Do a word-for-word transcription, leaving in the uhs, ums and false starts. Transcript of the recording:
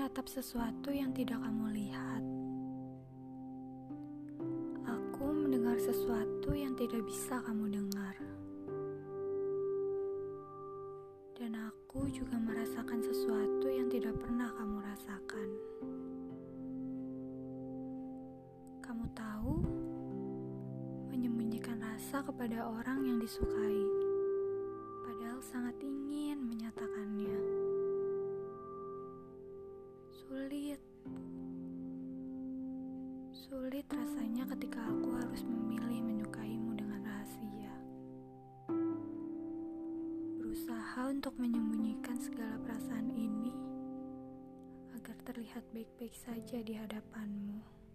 meratap sesuatu yang tidak kamu lihat. Aku mendengar sesuatu yang tidak bisa kamu dengar. Dan aku juga merasakan sesuatu yang tidak pernah kamu rasakan. Kamu tahu, menyembunyikan rasa kepada orang yang disukai, padahal sangat ingin menyatakannya. Sulit. Sulit rasanya ketika aku harus memilih menyukaimu dengan rahasia. Berusaha untuk menyembunyikan segala perasaan ini agar terlihat baik-baik saja di hadapanmu.